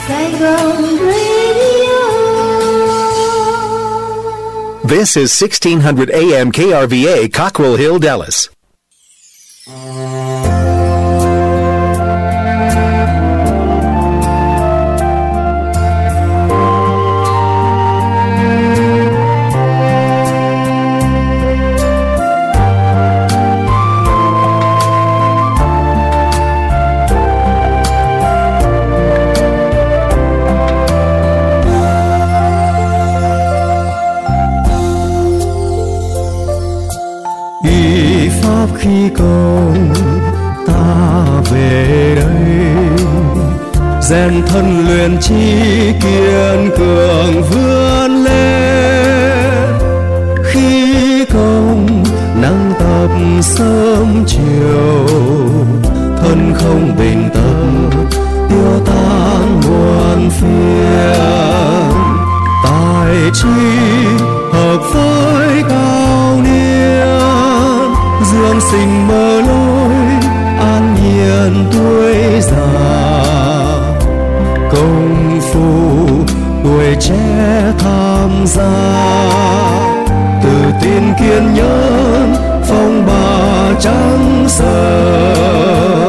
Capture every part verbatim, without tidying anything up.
Saigon Radio. This is sixteen hundred A M K R V A, Cockrell Hill, Dallas. Khi công ta về đây, rèn thân luyện trí kiên cường vươn lên. Khi công nắng tập sớm chiều, thân không bình tâm tiêu tan muôn phiền. Tài trí hợp với cao niên, dương sinh mơ lối an nhiên tuổi già. Công phu tuổi trẻ tham gia, tự tin kiên nhẫn phong ba trắng sơn.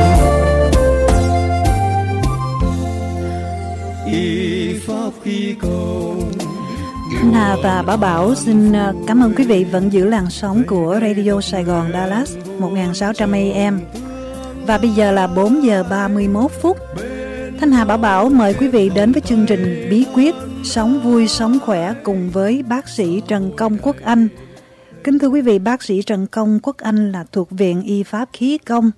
Y pháp khí công. Hà và Bảo Bảo xin cảm ơn quý vị vẫn giữ làn sóng của Radio Sài Gòn Dallas một nghìn sáu trăm A M. Và bây giờ là bốn giờ ba mươi mốt phút. Thanh Hà Bảo Bảo mời quý vị đến với chương trình Bí quyết sống vui sống khỏe cùng với bác sĩ Trần Công Quốc Anh. Kính thưa quý vị, bác sĩ Trần Công Quốc Anh là thuộc Viện Y Pháp Khí Công,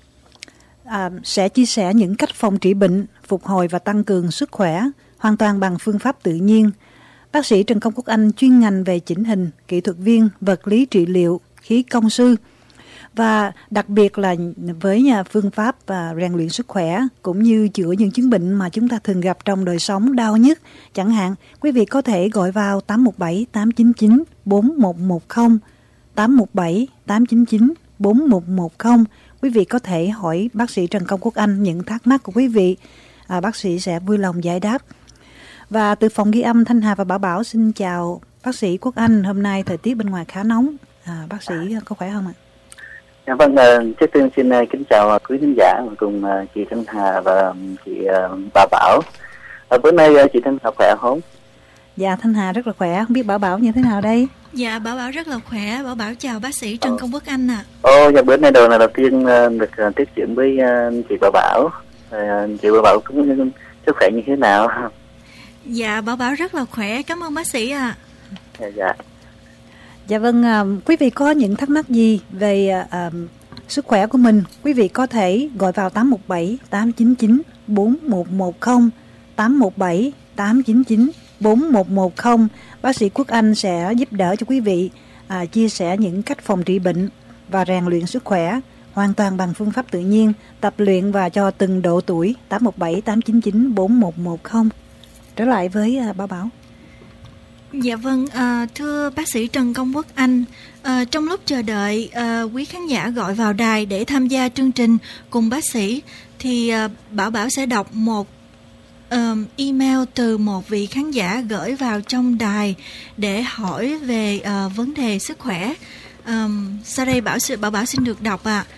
à, sẽ chia sẻ những cách phòng trị bệnh, phục hồi và tăng cường sức khỏe hoàn toàn bằng phương pháp tự nhiên. Bác sĩ Trần Công Quốc Anh chuyên ngành về chỉnh hình, kỹ thuật viên, vật lý trị liệu, khí công sư và đặc biệt là với nhà phương pháp và rèn luyện sức khỏe cũng như chữa những chứng bệnh mà chúng ta thường gặp trong đời sống đau nhức. Chẳng hạn, quý vị có thể gọi vào tám một bảy tám chín chín bốn một một không, tám một bảy tám chín chín bốn một một không. Quý vị có thể hỏi bác sĩ Trần Công Quốc Anh những thắc mắc của quý vị. À, bác sĩ sẽ vui lòng giải đáp. Và từ phòng ghi âm, Thanh Hà và Bảo Bảo xin chào bác sĩ Quốc Anh. Hôm nay thời tiết bên ngoài khá nóng, à, bác sĩ có khỏe không ạ? À, vâng, trước tiên xin kính chào quý khán giả cùng chị Thanh Hà và chị Bà Bảo. À, bữa nay chị Thanh Hà khỏe không? Dạ, Thanh Hà rất là khỏe. Không biết Bảo Bảo như thế nào đây? Dạ, Bảo Bảo rất là khỏe. Bảo Bảo chào bác sĩ Trần Công Quốc Anh ạ. À. Ồ, dạ, bữa nay đầu là đầu tiên được tiếp chuyện với chị Bà Bảo. À, chị Bà Bảo cũng sức khỏe như thế nào? Dạ, Bảo Bảo rất là khỏe. Cảm ơn bác sĩ ạ. À. Dạ, dạ. Dạ vâng, à, quý vị có những thắc mắc gì về à, sức khỏe của mình, quý vị có thể gọi vào tám một bảy tám chín chín bốn một một không, tám một bảy tám chín chín bốn một một không. Bác sĩ Quốc Anh sẽ giúp đỡ cho quý vị à, chia sẻ những cách phòng trị bệnh và rèn luyện sức khỏe hoàn toàn bằng phương pháp tự nhiên, tập luyện và cho từng độ tuổi. Tám một bảy tám chín chín bốn một một không. Trở lại với à, Bảo Bảo. Dạ vâng, à, thưa bác sĩ Trần Công Quốc Anh, à, trong lúc chờ đợi à, quý khán giả gọi vào đài để tham gia chương trình cùng bác sĩ, thì à, Bảo Bảo sẽ đọc một à, email từ một vị khán giả gửi vào trong đài để hỏi về à, vấn đề sức khỏe. À, sau đây Bảo Bảo Bảo xin được đọc ạ. À.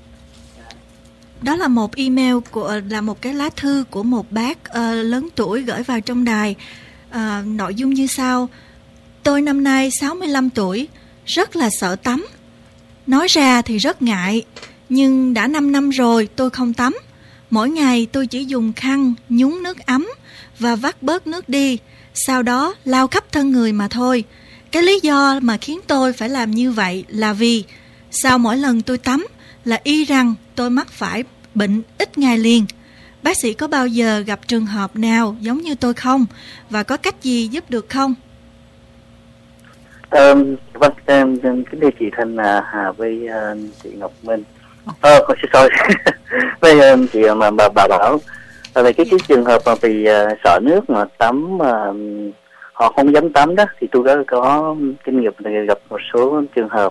Đó là một email của là một cái lá thư của một bác uh, lớn tuổi gửi vào trong đài. Uh, nội dung như sau: tôi năm nay sáu mươi lăm tuổi, rất là sợ tắm. Nói ra thì rất ngại, nhưng đã năm năm rồi tôi không tắm. Mỗi ngày tôi chỉ dùng khăn nhúng nước ấm và vắt bớt nước đi, sau đó lau khắp thân người mà thôi. Cái lý do mà khiến tôi phải làm như vậy là vì sau mỗi lần tôi tắm là y rằng tôi mắc phải bệnh ít ngày liền. Bác sĩ có bao giờ gặp trường hợp nào giống như tôi không? Và có cách gì giúp được không? Um, vâng, um, kính thưa chị Thanh Hà với uh, chị Ngọc Minh. Ờ, uh, sorry, với uh, chị mà bà, bà Bảo. Về cái, cái trường hợp mà vì uh, sợ nước mà tắm uh, họ không dám tắm đó, thì tôi đã có kinh nghiệm gặp một số trường hợp.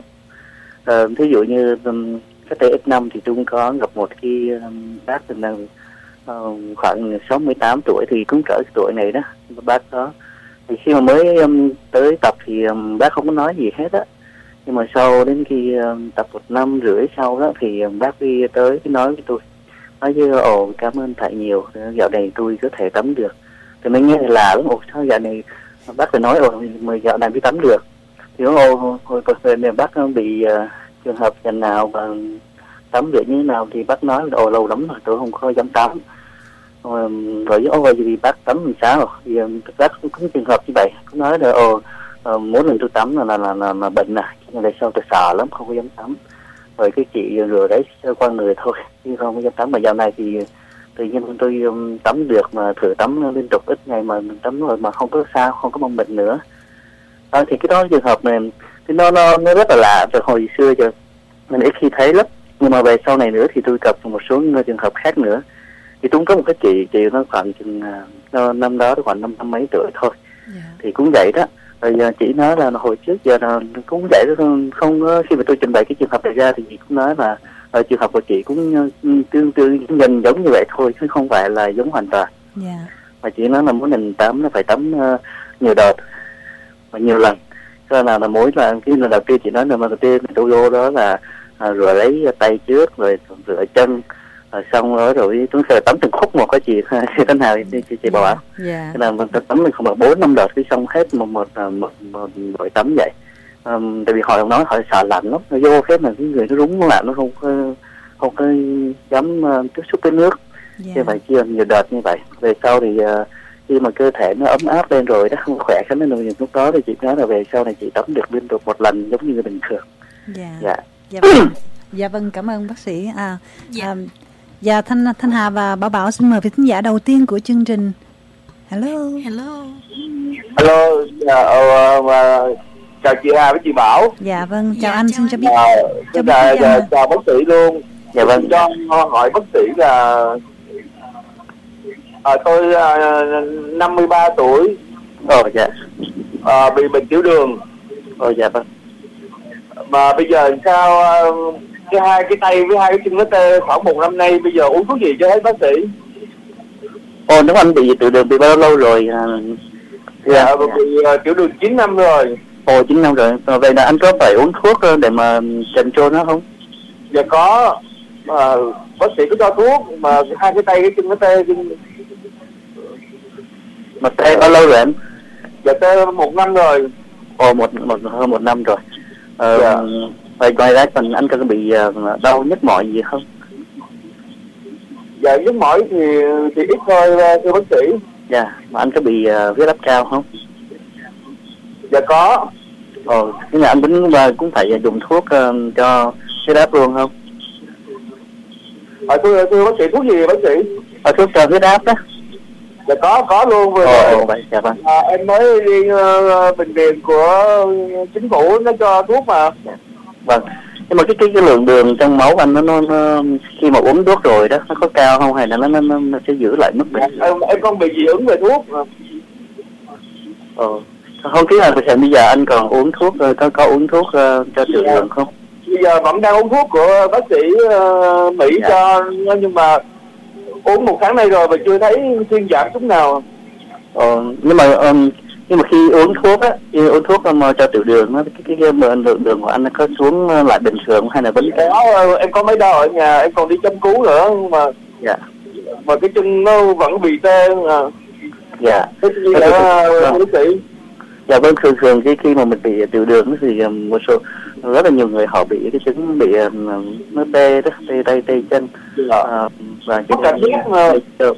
Uh, thí dụ như um, cách đây ít năm thì tôi cũng có gặp một cái um, bác từng đang uh, khoảng sáu mươi tám tuổi thì cũng cỡ tuổi này đó bác đó. Thì khi mà mới um, tới tập thì um, bác không có nói gì hết á, nhưng mà sau đến khi um, tập một năm rưỡi sau đó thì um, bác đi tới nói với tôi, nói với ồ cảm ơn thầy nhiều, dạo này tôi có thể tắm được. Thì mình nghe là lắm, ồ sao dạo này bác phải nói ồ mười dạo này mới tắm được. Thì ồ hồi hồi này bác bị uh, trường hợp lần nào và tắm được như thế nào thì bác nói ồ lâu lắm rồi tôi không có dám tắm. Rồi với ồ vì bác tắm làm sao thì bác cũng có trường hợp như vậy, cũng nói là ồ uh, mỗi lần tôi tắm là là là, là, là bệnh à, nhưng mà sau tôi sợ lắm không có dám tắm. Rồi cái chị rửa đấy sơ qua người thôi chứ không có dám tắm. Mà dạo này thì tự nhiên tôi um, tắm được, mà thử tắm liên tục ít ngày mà tắm rồi mà không có sao, không có mong bệnh nữa. Đó, thì cái đó trường hợp này thì nó nó nó rất là lạ, từ hồi xưa giờ mình ít khi thấy lắm. Nhưng mà về sau này nữa thì tôi gặp một số trường hợp khác nữa. Thì cũng có một cái chị chị nó khoảng chừng uh, năm đó khoảng năm năm mấy tuổi thôi. Yeah. Thì cũng vậy đó. Rồi giờ chị nói là hồi trước giờ là cũng vậy đó, không, không khi mà tôi trình bày cái trường hợp này ra thì chị cũng nói là uh, trường hợp của chị cũng uh, tương tương nhìn giống như vậy thôi chứ không phải là giống hoàn toàn. Yeah. Mà chị nói là mỗi lần tắm nó phải tắm uh, nhiều đợt và nhiều lần. Cho nên là, là mỗi lần cái lần đầu tiên chị nói là lần đầu tiên tôi vô đó là uh, rửa lấy tay trước rồi rửa chân. Rồi xong rồi rồi chúng sẽ tắm từng khúc một cái chị thế nào chị chị, chị bảo bảo. Yeah. Thế là mình tắm mình không phải bốn năm đợt cái xong hết một một một một buổi tắm vậy. Um, tại vì họ nói họ sợ lạnh lắm, nó vô cái mà cái người nó rúng lạnh, nó không có không có dám uh, tiếp xúc với nước. Yeah. Như vậy chia nhiều đợt như vậy. Về sau thì uh, khi mà cơ thể nó ấm áp lên rồi đó, không khỏe khá nên lúc đó thì chị nói là về sau này chị tắm được liên tục một lần giống như người bình thường. Yeah. Dạ. Dạ vâng. Dạ vâng, cảm ơn bác sĩ. À, yeah. um, Dạ, Thanh Thanh Hà và Bảo Bảo xin mời vị khán giả đầu tiên của chương trình. Hello. Hello. Hello. Uh, uh, chào chị Hà với chị Bảo. Dạ vâng, chào dạ, anh, chào xin cho biết. Uh, cho biết chào, chào, chào bác sĩ luôn. Dạ vâng, cho hỏi bác sĩ là uh, tôi uh, năm mươi ba tuổi. Ồ dạ. Uh, bị bệnh tiểu đường. Ồ dạ vâng. Mà bây giờ sao uh, cái hai cái tay với hai cái chân nó tê khoảng một năm nay, bây giờ uống thuốc gì cho hết bác sĩ? Ồ, nếu anh bị tiểu đường bị bao lâu rồi? À, dạ, dạ, bị uh, tiểu đường chín năm rồi. Ồ, chín năm rồi. À, vậy là anh có phải uống thuốc để mà trần trôn nó không? Dạ có. Mà bác sĩ cứ cho thuốc mà hai cái tay cái chân nó tê. Mà tê bao lâu rồi em? Dạ tê một năm rồi. Ồ, một một hơn một năm rồi. Ờ, dạ. Vậy ngoài ra còn anh có bị uh, đau nhức mỏi gì không? Dạ nhức mỏi thì thì ít thôi thưa bác sĩ. Dạ, mà anh có bị uh, huyết áp cao không? Dạ có. Ồ, cái nhà anh cũng cũng phải dùng thuốc uh, cho huyết áp luôn không? À, thưa thưa bác sĩ thuốc gì bác sĩ? À, thuốc cho huyết áp đó. Dạ có có luôn rồi. Ồ, vậy dạ vâng. À, em mới đi uh, bệnh viện của chính phủ nó cho thuốc mà. Dạ. Vâng, nhưng mà cái cái, cái lượng đường trong máu anh nó, nó nó khi mà uống thuốc rồi đó nó có cao không hay là nó nó, nó sẽ giữ lại mức bình thường? Em em không bị dị ứng về thuốc. Ờ, không biết là bây giờ anh còn uống thuốc có có uống thuốc uh, cho tiểu đường không? Bây giờ vẫn đang uống thuốc của bác sĩ uh, Mỹ dạ. cho, nhưng mà uống một tháng nay rồi mà chưa thấy thuyên giảm chút nào. Ờ, nhưng mà um, nhưng mà khi uống thuốc á, khi uống thuốc mà cho tiểu đường á, cái cái, cái lượng đường của anh nó có xuống lại bình thường hay là vẫn có? Em có mấy đau ở nhà, em còn đi chăm cứu nữa mà. Dạ. Mà cái chân nó vẫn bị tê à. Dạ. Thế gì là bác sĩ? Dạ vâng, thường thường khi khi mà mình bị tiểu đường thì một số rất là nhiều người họ bị cái chứng bị nó tê đó, tê tay tê chân. Dạ. À, và cái cảm giác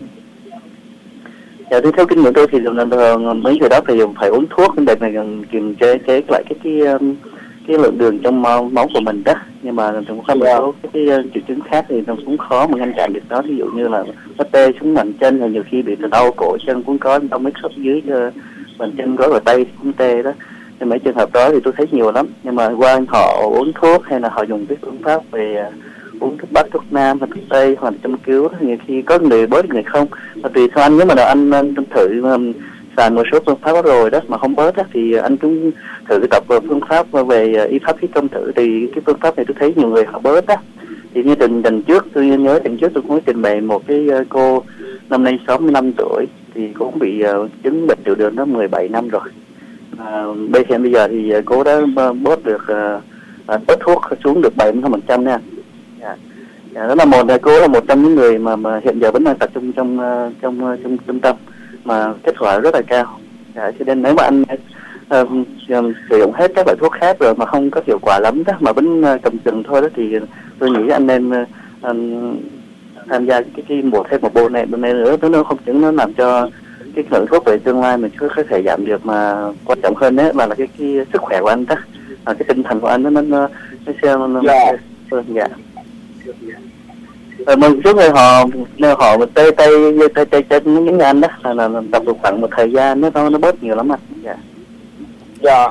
dạ, thì theo kinh nghiệm tôi thì thường thường mấy người đó thì phải uống thuốc để mà kiềm chế chế lại cái cái cái lượng đường trong máu, máu của mình đó. Nhưng mà cũng có một số cái, cái triệu chứng khác thì nó cũng khó mà ngăn chặn được đó. Ví dụ như là nó tê xuống bàn chân, rồi nhiều khi bị đau cổ chân cũng có, đau mấy khớp dưới bàn chân có, rồi tay cũng tê đó. Nhưng mấy trường hợp đó thì tôi thấy nhiều lắm. Nhưng mà qua họ uống thuốc hay là họ dùng cái phương pháp về uống thuốc bắc, thuốc nam hoặc thuốc tây hoặc là châm cứu, nhiều khi có người bớt người không. Và tùy theo anh, nếu mà anh, anh thử um, xài một số phương pháp đó rồi đó mà không bớt đó, thì anh cũng thử tập phương pháp về y pháp khí công thử. Thì cái phương pháp này tôi thấy nhiều người họ bớt đó. Thì như tình tình trước tôi nhớ tình trước tôi cũng trình bày một cái cô năm nay sáu mươi lăm tuổi, thì cũng bị uh, chứng bệnh tiểu đường đó mười bảy năm rồi. À, bây giờ bây giờ thì cô đã bớt được uh, bớt thuốc xuống được bảy mươi phần trăm nha. Yeah. Yeah, đó là một cô là một trong những người mà, mà hiện giờ vẫn đang tập trung trong uh, trong uh, trong trung tâm mà kết quả rất là cao. Yeah, cho nên nếu mà anh uh, um, sử dụng hết các loại thuốc khác rồi mà không có hiệu quả lắm đó, mà vẫn uh, cầm chừng thôi đó, thì tôi nghĩ anh nên uh, um, tham gia cái cái một thêm một bộ này bộ này nữa, nó không những nó làm cho cái lượng thuốc về tương lai mình có thể giảm được, mà quan trọng hơn đấy là, là cái, cái sức khỏe của anh đó, à, cái tinh thần của anh nó nó nó nó xem nó dạ dạ rồi một số người họ họ tê tê tê tê chân những anh đó là, là, là tập được khoảng một thời gian nó nó bớt nhiều lắm anh. Dạ dạ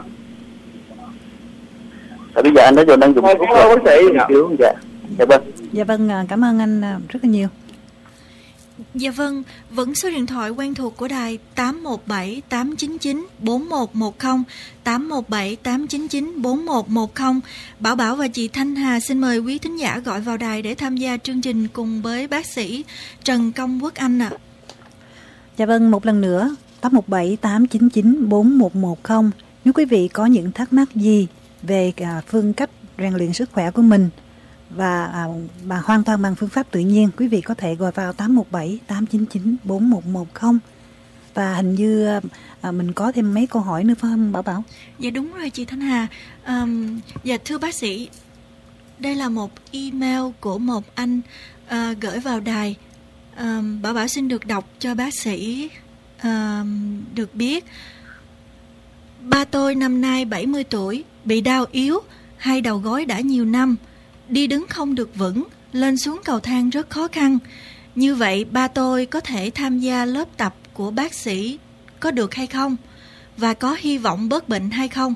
và bây giờ anh đó đang dùng thuốc bác sĩ cứu. Dạ dạ vâng dạ vâng cảm ơn anh rất là nhiều. Dạ vâng, vẫn số điện thoại quen thuộc của đài tám một bảy tám chín chín bốn một một không, tám một bảy tám chín chín bốn một một không. Bảo Bảo và chị Thanh Hà xin mời quý thính giả gọi vào đài để tham gia chương trình cùng với bác sĩ Trần Công Quốc Anh ạ. À. Dạ vâng, một lần nữa, tám một bảy tám chín chín bốn một một không. Nếu quý vị có những thắc mắc gì về phương cách rèn luyện sức khỏe của mình, và à, mà hoàn toàn bằng phương pháp tự nhiên, quý vị có thể gọi vào tám một bảy tám chín chín bốn một một không. Và hình như à, mình có thêm mấy câu hỏi nữa phải không Bảo Bảo? Dạ đúng rồi chị Thanh Hà. um, Dạ thưa bác sĩ, đây là một email của một anh uh, gửi vào đài. um, Bảo Bảo xin được đọc cho bác sĩ uh, được biết. Ba tôi năm nay bảy mươi tuổi, bị đau yếu, hai đầu gối đã nhiều năm, đi đứng không được vững, lên xuống cầu thang rất khó khăn. Như vậy ba tôi có thể tham gia lớp tập của bác sĩ có được hay không? Và có hy vọng bớt bệnh hay không?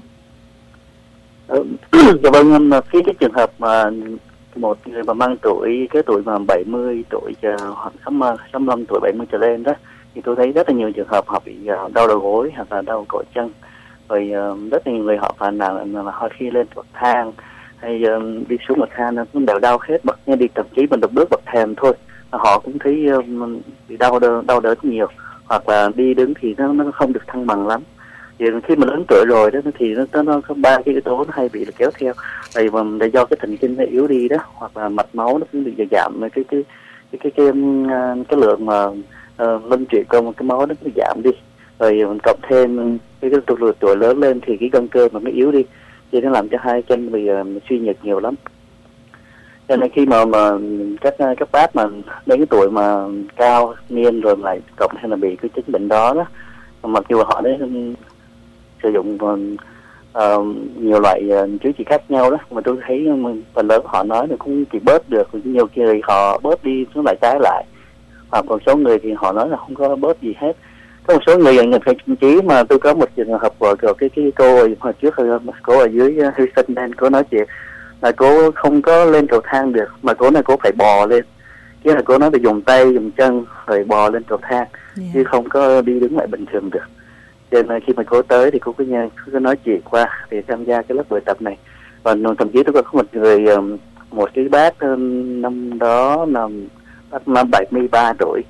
Dạ vâng, cái, cái trường hợp mà một người mà mang tuổi, cái tuổi mà bảy mươi tuổi hoặc sáu mươi lăm tuổi, bảy mươi trở lên đó, thì tôi thấy rất là nhiều trường hợp họ bị đau đầu gối hoặc là đau cổ chân. Rồi rất là nhiều người họ phàn nàn là, là khi lên bậc thang hay uh, đi xuống bậc thang nó đều đau hết, bậc như đi thậm chí mình được bước bậc thềm thôi họ cũng thấy uh, bị đau đớn đau đớn nhiều, hoặc là đi đứng thì nó nó không được thăng bằng lắm. Thì khi mà lớn tuổi rồi đó thì nó nó có ba cái yếu tố nó hay bị là kéo theo, tại vì là do cái thần kinh nó yếu đi đó, hoặc là mạch máu nó cũng bị giảm cái cái cái cái cái cái, cái, cái lượng mà uh, luân chuyển trong cái máu nó cũng giảm đi, rồi cộng thêm cái, cái tuổi, tuổi lớn lên thì cái gân cơ mà nó yếu đi, thì nó làm cho hai chân bị uh, suy nhược nhiều lắm. Cho nên khi mà mà các các bác mà đến cái tuổi mà cao niên rồi lại cộng thêm là bị cái chứng bệnh đó đó, mặc dù họ đấy sử dụng uh, nhiều loại uh, chữa trị khác nhau đó, mà tôi thấy phần lớn họ nói là cũng chỉ bớt được, nhiều người họ bớt đi nó lại trái lại, hoặc một số người thì họ nói là không có bớt gì hết. Có một số người thậm chí mà tôi có một trường hợp của, của cái cái cô hồi trước cô ở dưới Houston nên cô nói chuyện là cô không có lên cầu thang được, mà cô này cô phải bò lên, chứ là cô nói phải dùng tay dùng chân rồi bò lên cầu thang, yeah. chứ không có đi đứng lại bình thường được. Cho nên khi mà cô tới thì cô cứ nghe cứ nói chuyện qua để tham gia cái lớp buổi tập này. Và thậm chí tôi có một người một cái bác năm đó là bác năm bảy mươi ba tuổi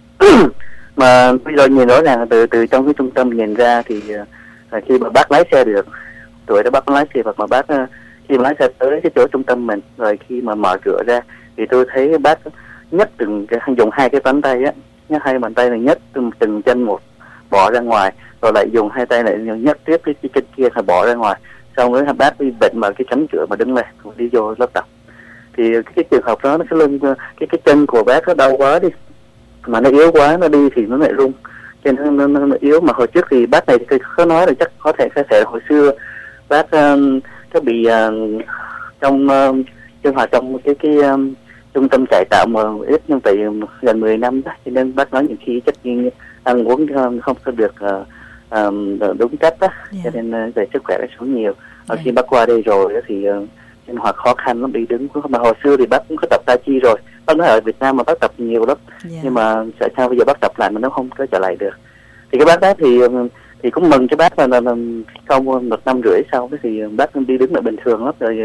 mà bây giờ nhìn rõ ràng từ từ trong cái trung tâm nhìn ra thì uh, khi mà bác lái xe được, tuổi đó bác lái xe, hoặc mà bác uh, khi mà lái xe tới cái chỗ trung tâm mình, rồi khi mà mở cửa ra thì tôi thấy bác nhấc từng cái, dùng hai cái bàn tay á, nhấc hai bàn tay này nhấc từng, từng chân một bỏ ra ngoài, rồi lại dùng hai tay này nhấc tiếp cái, cái chân kia là bỏ ra ngoài, xong rồi bác đi bệnh mà cái cánh cửa mà đứng lên đi vô lớp tập. Thì cái, cái trường hợp đó nó cái lưng cái cái chân của bác nó đau quá đi, mà nó yếu quá, nó đi thì nó lại rung, cho nên nó, nó, nó yếu. Mà hồi trước thì bác này thì có nói là chắc có thể có thể hồi xưa bác uh, có bị uh, trong uh, trường hợp trong cái cái um, trung tâm cải tạo mà ít nhưng tại gần mười năm đó, cho nên bác nói những khi chất như ăn uống không có được uh, um, đúng cách đó, yeah. cho nên uh, về sức khỏe nó xuống nhiều. Và yeah. khi bác qua đây rồi đó, thì uh, sinh hoạt khó khăn lắm, đi đứng. Mà hồi xưa thì bác cũng có tập tai chi rồi, bác nói ở Việt Nam mà bác tập nhiều lắm, yeah. nhưng mà tại sao bây giờ bác tập lại mà nó không có trở lại được. Thì cái bác đó thì thì cũng mừng cho bác là, là, là sau một năm rưỡi sau đó thì bác đi đứng lại bình thường lắm, rồi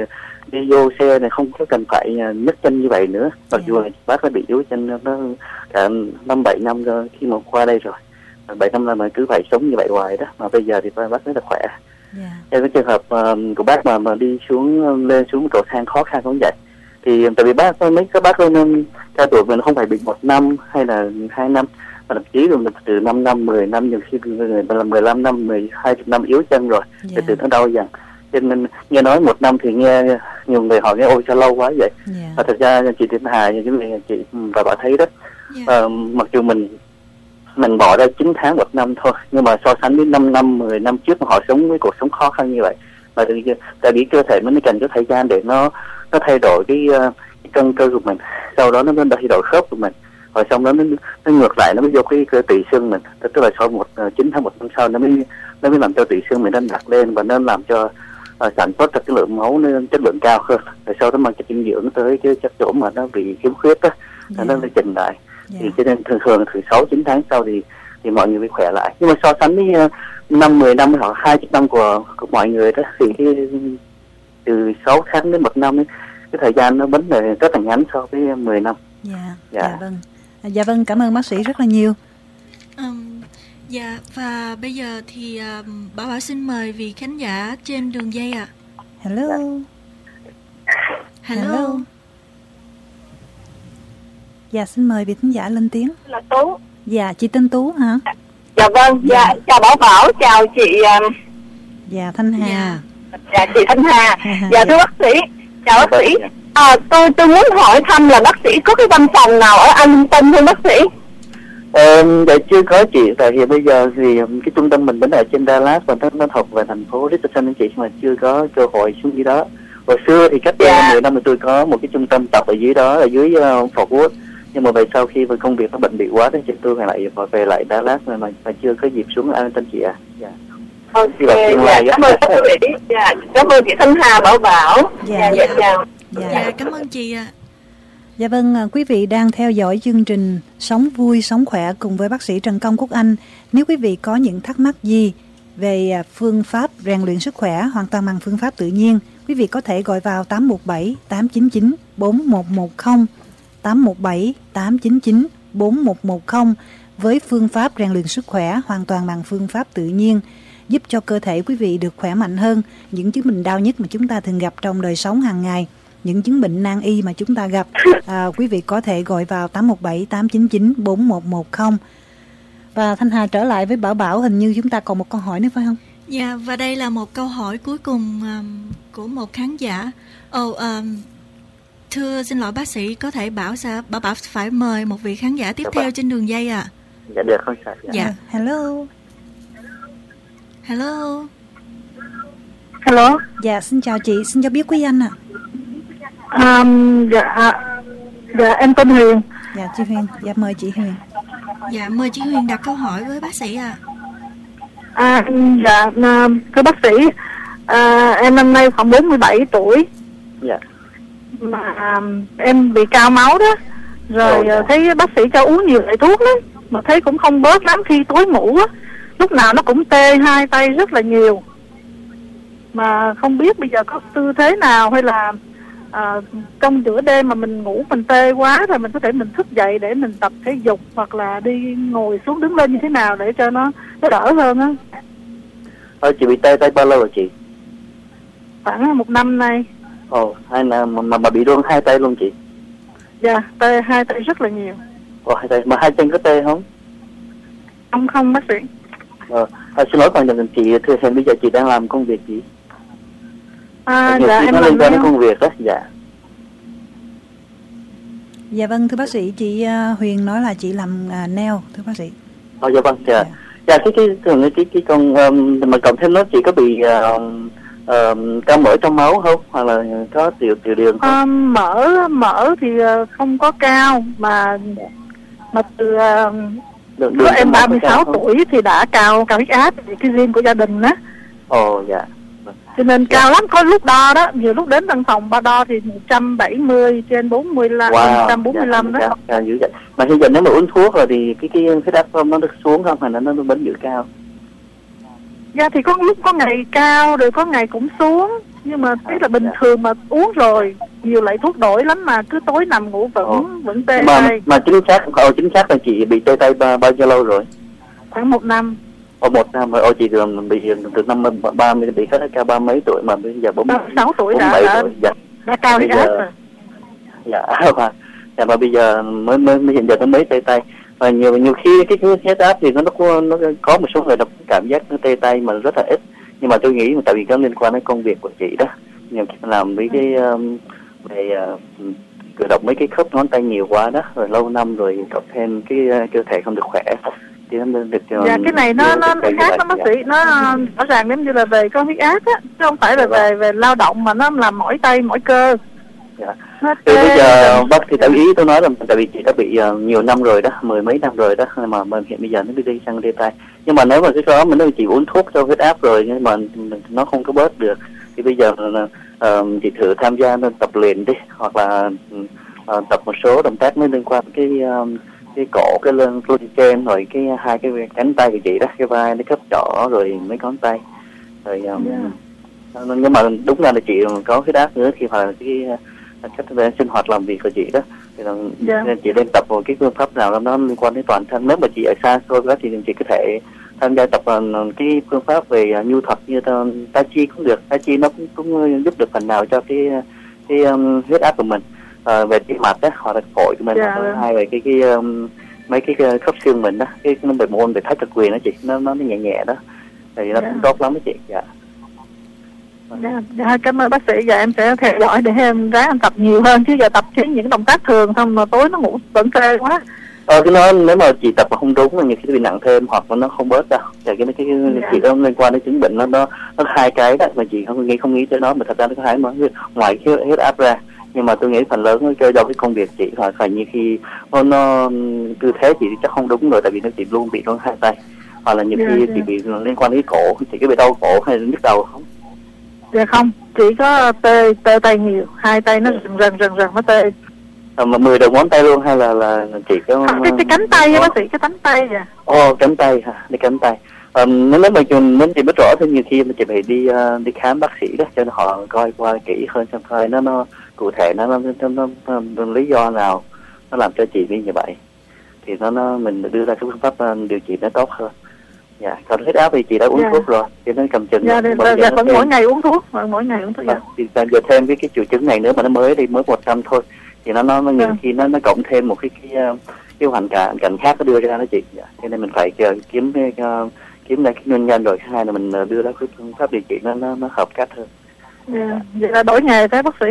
đi vô xe này không có cần phải nhấc chân như vậy nữa. Mặc dù là bác đã bị yếu chân nó cả năm bảy năm rồi khi mà qua đây rồi, bảy năm là mà cứ phải sống như vậy hoài đó, mà bây giờ thì bác rất là khỏe. Yeah. Trong cái trường hợp uh, của bác mà mà đi xuống lên xuống cầu thang khó khăn cũng vậy, thì tại vì bác mấy các bác lên cao tuổi mình không phải bị một năm hay là hai năm, mà thậm chí là từ năm năm, mười năm, nhiều khi người ta là mười lăm năm, mười hai năm yếu chân rồi, yeah. Từ từ nó đau dần. Cho nên nghe nói một năm thì nghe nhiều người hỏi nghe ôi sao lâu quá vậy. Yeah. Và thật ra chị Thiên Hà như cái chị và bà thấy đó, yeah. uh, mặc dù mình mình bỏ ra chín tháng một năm thôi, nhưng mà so sánh với năm năm, mười năm trước mà họ sống với cuộc sống khó khăn như vậy, mà tại vì cơ thể nó cần có thời gian để nó nó thay đổi cái, uh, cái cân cơ của mình, sau đó nó nó thay đổi khớp của mình, rồi xong đó nó, nó ngược lại nó mới vô cái cơ tủy xương mình, tức là sau một chín uh, tháng một năm sau nó mới nó mới làm cho tủy xương mình nó đặt lên và nó làm cho uh, sản xuất ra cái lượng máu nó chất lượng cao hơn, rồi sau đó mang cái dinh dưỡng tới cái chất chỗ mà nó bị khiếm khuyết đó, yeah. Nó nó chỉnh lại. Yeah. Thì cho nên thường thường từ sáu chín tháng sau thì thì mọi người mới khỏe lại. Nhưng mà so sánh với uh, năm mười năm hoặc hai chục năm của của mọi người đó thì cái từ sáu tháng đến một năm ấy, cái thời gian nó vẫn là rất là ngắn so với mười năm. Dạ. Yeah. Dạ. Dạ vâng. À, dạ vâng, cảm ơn bác sĩ rất là nhiều. Um, dạ và bây giờ thì uh, Bảo Bảo xin mời vị khán giả trên đường dây ạ. À. Hello. Hello. Hello. Dạ, xin mời vị khán giả lên tiếng. Là Tú. Dạ, chị tên Tú hả? Dạ vâng, dạ, dạ chào Bảo Bảo, chào chị um... Dạ, Thanh Hà. Dạ, dạ chị Thanh Hà. Dạ thưa bác sĩ, chào bác sĩ. À, tôi tôi muốn hỏi thăm là bác sĩ có cái văn phòng nào ở Arlington không bác sĩ? Ờ, dạ chưa có chị, tại vì bây giờ thì cái trung tâm mình vẫn ở trên Dallas và nó, nó thuộc về thành phố Richardson chị, mà chưa có cơ hội xuống dưới đó. Hồi xưa thì cách đây dạ. mười năm thì tôi có một cái trung tâm tập ở dưới đó, ở dưới uh, Fort Worth. Nhưng mà về sau khi công việc nó bận bịu quá thì tôi phải lại về lại Dallas mà, mà, mà chưa có dịp xuống Arlington chị ạ. À. Dạ. Ok, dạ, cảm ơn các quý vị. Dạ, cảm ơn chị Thanh Hà, Bảo Bảo. Dạ, dạ, dạ, chào. Dạ. Dạ, cảm ơn chị ạ. À. Dạ vâng, quý vị đang theo dõi chương trình Sống Vui, Sống Khỏe cùng với bác sĩ Trần Công Quốc Anh. Nếu quý vị có những thắc mắc gì về phương pháp rèn luyện sức khỏe hoàn toàn bằng phương pháp tự nhiên, quý vị có thể gọi vào tám một bảy tám chín chín bốn một một không, tám một bảy tám chín chín bốn một một không với phương pháp rèn luyện sức khỏe hoàn toàn bằng phương pháp tự nhiên, giúp cho cơ thể quý vị được khỏe mạnh hơn. Những chứng bệnh đau nhức mà chúng ta thường gặp trong đời sống hàng ngày, những chứng bệnh nan y mà chúng ta gặp, à, quý vị có thể gọi vào tám một bảy tám chín chín bốn một một không. Và Thanh Hà trở lại với Bảo Bảo, hình như chúng ta còn một câu hỏi nữa phải không? Dạ, và đây là một câu hỏi cuối cùng um, của một khán giả. Oh, um, thưa xin lỗi bác sĩ, có thể Bảo sẽ Bảo Bảo phải mời một vị khán giả tiếp dạ, theo bác. Trên đường dây ạ. À? Dạ được không sao? Dạ. dạ. Hello. Hello. Hello. Dạ, xin chào chị, xin cho biết quý anh ạ. À. Um, dạ, dạ em tên Huyền. Dạ chị Huyền, dạ mời chị Huyền. Dạ mời chị Huyền đặt câu hỏi với bác sĩ ạ. À. à dạ thưa bác sĩ, à, em năm nay khoảng bốn mươi bảy tuổi. Dạ. Mà um, em bị cao máu đó, rồi oh, thấy bác sĩ cho uống nhiều loại thuốc lắm, mà thấy cũng không bớt lắm. Khi tối ngủ á, lúc nào nó cũng tê hai tay rất là nhiều, mà không biết bây giờ có tư thế nào hay là à, trong giữa đêm mà mình ngủ mình tê quá rồi mình có thể mình thức dậy để mình tập thể dục hoặc là đi ngồi xuống đứng lên như thế nào để cho nó nó đỡ hơn á. Ờ, chị bị tê tay bao lâu rồi chị? Khoảng một năm nay. Ồ, hay là mà mà bị luôn hai tay luôn chị? Dạ, tê hai tay rất là nhiều. Ồ, hai tay, mà hai chân có tê không? Không không bác sĩ. Ờ, à, xin lỗi phần chị, thưa hiện bây giờ chị đang làm công việc gì? À, dạ em nó liên quan đến không... công việc đó, dạ. Dạ vâng, thưa bác sĩ, chị uh, Huyền nói là chị làm uh, nail, thưa bác sĩ. Ờ, dạ vâng, dạ. Dạ, dạ cái cái thường cái cái, cái con um, mà cộng thêm nó chị có bị uh, uh, cao mỡ trong máu không, hoặc là có tiểu tiểu đường không? Uh, mỡ mỡ thì uh, không có cao, mà mà từ uh, đường, đường em ba mươi sáu tuổi thì đã cao cao huyết áp, thì cái riêng của gia đình đó. Ồ, dạ. Cho nên dạ. Cao lắm, có lúc đo đó, nhiều lúc đến văn phòng ba đo thì một trăm bảy mươi trên bốn mươi lăm, wow. một trăm bốn mươi lăm dạ, đó. Cao dữ vậy. Mà bây giờ nếu mà uống thuốc rồi thì cái cái huyết áp nó được xuống không, hay là nó vẫn giữ cao? Dạ thì có lúc có ngày cao rồi có ngày cũng xuống, Nhưng mà thấy là bình thường mà uống rồi nhiều loại thuốc đổi lắm mà cứ tối nằm ngủ vẫn Ồ. vẫn tê mà, tay. Mà chính xác, ồ, chính xác là chị bị tê tay bao, bao nhiêu lâu rồi? Khoảng một năm. Ồ, một năm rồi. Ồ, chị từ bị từ năm ba mươi bị hết cao ba mấy tuổi mà bây giờ bốn mươi sáu tuổi bốn đã, bảy đã, tuổi. Dạ. đã cao huyết áp rồi. Dạ, và dạ, mà bây giờ mới mới hiện giờ nó mới tê tay. Và nhiều nhiều khi cái huyết áp thì nó nó có, nó có một số người đọc cảm giác nó tê tay mà rất là ít. Nhưng mà tôi nghĩ tại vì có liên quan đến công việc của chị đó, nhiều khi làm mấy cái um, về uh, cử động mấy cái khớp ngón tay nhiều quá đó, rồi lâu năm rồi cộng thêm cái uh, cơ thể không được khỏe thì nó được. Uh, dạ cái này nó nó khác lắm bác sĩ, nó rõ ràng giống như là về có huyết áp á, chứ không phải là dạ. về về lao động mà nó làm mỏi tay mỏi cơ. Dạ. Từ bây giờ bác thì tại ý tôi nói là tại vì chị đã bị uh, nhiều năm rồi đó, mười mấy năm rồi đó, mà, mà hiện bây giờ nó đi sang tê tay. Nhưng mà nếu mà cái đó mình nó chỉ uống thuốc cho huyết áp rồi nhưng mà nó không có bớt được thì bây giờ uh, chị thử tham gia tập luyện đi, hoặc là uh, tập một số động tác mới liên quan cái uh, cái cổ, cái lưng, trên rồi cái hai cái cánh tay của chị đó, cái vai, cái khớp chỏ rồi mấy ngón tay rồi. Um, yeah. Nhưng mà đúng ra là chị có huyết áp nữa khi mà cái cách sinh hoạt làm việc của chị đó thì là yeah. chị nên tập một cái phương pháp nào nó liên quan đến toàn thân. Nếu mà chị ở xa xôi quá thì chị có thể tham gia tập cái phương pháp về nhu thuật như tai chi cũng được. Tai chi nó cũng, cũng giúp được phần nào cho cái cái um, huyết áp của mình, à, về tim mạch đó, hoặc là phổi của mình, yeah, hay về cái cái um, mấy cái khớp xương mình đó, cái nó về môn về thái cực quyền đó chị, nó nó nhẹ nhẹ đó thì nó yeah. cũng tốt lắm đó chị. Dạ. Dạ, dạ, cảm ơn bác sĩ. Dạ em sẽ theo dõi để em ráng em tập nhiều hơn, chứ giờ tập chỉ những động tác thường xong mà tối nó ngủ vẫn tê quá. Ờ cái nó nếu mà chị tập mà không đúng là nhiều khi bị nặng thêm hoặc nó không bớt đâu. Dạ, cái cái dạ. chị đó liên quan đến chứng bệnh nó nó nó hai cái đó mà chị không nghĩ không nghĩ tới nó, mà thật ra nó có hai mà ngoài cái huyết áp ra. Nhưng mà tôi nghĩ phần lớn nó chơi do cái công việc chị, hoặc phải như khi nó, nó tư thế chị chắc không đúng rồi, tại vì nó chị luôn bị nó hai tay, hoặc là nhiều dạ, khi dạ. chị bị liên quan đến cổ, chị có bị đau cổ hay nhức đầu không? Dạ không, chỉ có tê tê tay nhiều, hai tay nó rần rần rần rần nó tê. À, mà mười đầu ngón tay luôn hay là là chỉ có à, cái, cái cánh tay á bác sĩ, cái cánh tay vậy. Ồ, cánh tay hả? Cái cánh tay. À, nếu nếu mà nếu chị biết rõ thì nhiều khi mà chị phải đi uh, đi khám bác sĩ đó cho họ coi qua kỹ hơn xem coi nó nó cụ thể nó nó, nó, nó, nó, nó lý do nào nó làm cho chị bị như vậy thì nó nó mình đưa ra cái phương pháp uh, điều trị nó tốt hơn. Dạ, còn huyết áp thì chị đã uống dạ. thuốc rồi, cho nên cầm chừng. Dạ, dạ, dạ vẫn mỗi ngày uống thuốc, vẫn mỗi ngày uống thuốc. Dạ. À, thì giờ thêm cái cái triệu chứng này nữa mà nó mới đi mới một năm thôi, thì nó nó nó nhiều dạ. khi nó nó cộng thêm một cái cái cái hoàn cảnh cảnh khác nó đưa ra đó chị. Dạ. Cho nên mình phải uh, kiếm cái uh, kiếm ra cái nguyên nhân rồi, thứ hai là mình uh, đưa ra cái phương pháp điều trị nó nó nó hợp cách hơn. Dạ, vậy là đổi nghề thế bác sĩ.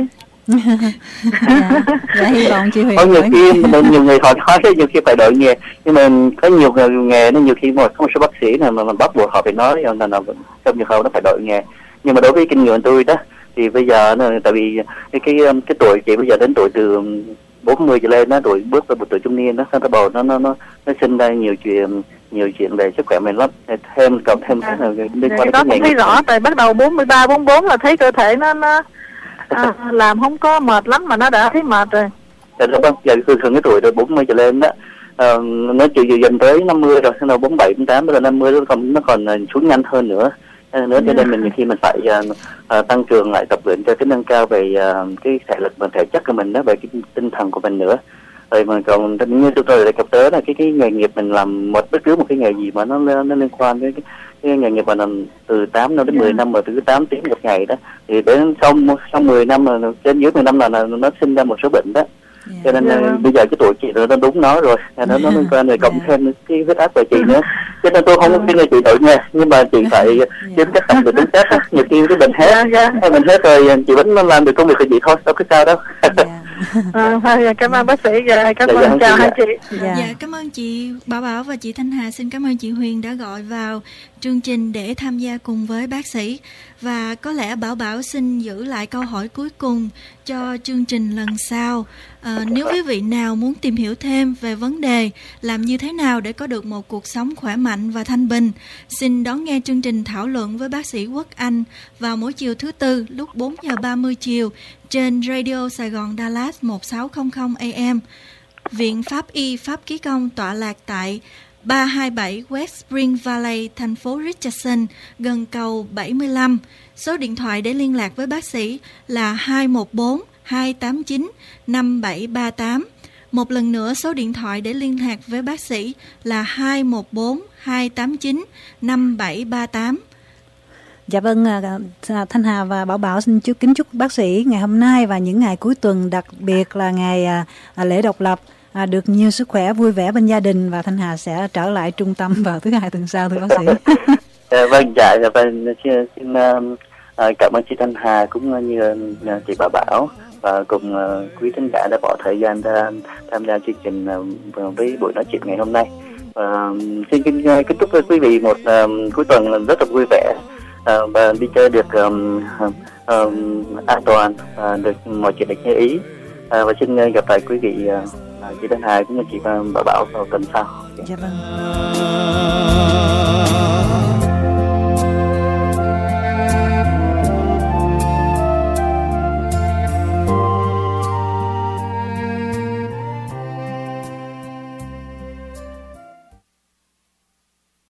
dạ, dạ hy vọng chị Huyền. Có nhiều khi nhiều người họ nói nhiều khi phải đổi nghề, nhưng mà có nhiều nghề nó nhiều khi một có một số bác sĩ này mà mình bắt buộc họ phải nói là là trong trường hợp nó phải đổi nghề. Nhưng mà đối với kinh nghiệm tôi đó thì bây giờ nó, tại vì cái cái cái tuổi chị bây giờ đến tuổi từ bốn mươi trở lên đó, tuổi bước vào một tuổi trung niên đó, nó bắt đầu nó nó nó nó sinh ra nhiều chuyện nhiều chuyện về sức khỏe mình lắm. Thêm cộng thêm à, cái là liên quan đến cái thấy rõ, tại bắt đầu bốn mươi ba bốn mươi bốn là thấy cơ thể nó nó à, làm không có mệt lắm mà nó đã thấy mệt rồi. Dạ đúng không? Giờ thường thường cái tuổi từ bốn mươi trở lên đó, uh, nó chỉ dần tới năm mươi rồi, sau đó bốn mươi bảy, bốn mươi tám, rồi năm mươi nó còn nó còn xuống nhanh hơn nữa. Nên nữa cho nên mình khi mình phải uh, uh, tăng cường lại tập luyện cho cái nâng cao về uh, cái thể lực và thể chất của mình đó, về cái tinh thần của mình nữa. Rồi mà còn như tôi tôi đề cập tới là cái cái nghề nghiệp mình làm một bất cứ một cái nghề gì mà nó nó liên quan đến cái, cái nghề nghiệp mà làm từ tám đến mười năm, mà từ tám tiếng một ngày đó, thì đến sau sau mười năm là trên dưới mười năm là, là nó sinh ra một số bệnh đó. Yeah. Cho nên yeah. bây giờ cái tuổi chị nó đúng nó rồi, nó nó liên quan rồi cộng yeah. thêm cái huyết áp của chị nữa. Cho nên tôi không có khuyên là chị đổi nghề, nhưng mà chị phải yeah. kiếm cách tập được đúng cách. Nhiều khi cái bệnh hết, yeah, yeah. hay mình hết rồi chị vẫn làm được công việc của chị thôi, đâu có sao đâu. Yeah. À, cảm ơn bác sĩ. Dạ, cảm ơn dạ, chào hai chị. Dạ. dạ cảm ơn chị Bảo Bảo và chị Thanh Hà. Xin cảm ơn chị Huyền đã gọi vào chương trình để tham gia cùng với bác sĩ. Và có lẽ Bảo Bảo xin giữ lại câu hỏi cuối cùng cho chương trình lần sau. À, nếu quý vị nào muốn tìm hiểu thêm về vấn đề làm như thế nào để có được một cuộc sống khỏe mạnh và thanh bình, xin đón nghe chương trình thảo luận với bác sĩ Quốc Anh vào mỗi chiều thứ tư lúc bốn giờ ba mươi chiều trên Radio Sài Gòn Dallas một sáu không không A M. Viện Pháp Y Pháp Ký Công tọa lạc tại ba hai bảy West Spring Valley, thành phố Richardson, gần cầu bảy mươi lăm. Số điện thoại để liên lạc với bác sĩ là hai một bốn hai tám chín năm bảy ba tám. Một lần nữa, số điện thoại để liên lạc với bác sĩ là hai một bốn hai tám chín năm bảy ba tám. Dạ vâng, Thanh Hà và Bảo Bảo xin chúc kính chúc bác sĩ ngày hôm nay và những ngày cuối tuần, đặc biệt là ngày à, lễ độc lập, à, được nhiều sức khỏe, vui vẻ bên gia đình, và Thanh Hà sẽ trở lại trung tâm vào thứ hai tuần sau, thưa bác sĩ. À, vâng, dạ, dạ vâng, xin, xin uh, cảm ơn chị Thanh Hà cũng như uh, chị Bảo Bảo và cùng uh, quý thính giả đã bỏ thời gian ra tham gia chương trình uh, với buổi nói chuyện ngày hôm nay. Uh, xin kính kính chúc quý vị một uh, cuối tuần rất là vui vẻ. Uh, và đi chơi được um, um, an toàn, uh, được mọi chuyện được như ý, uh, và xin gặp lại quý vị uh, chị Thanh Hà cũng như chị Bảo Bảo vào tuần sau. Dạ vâng.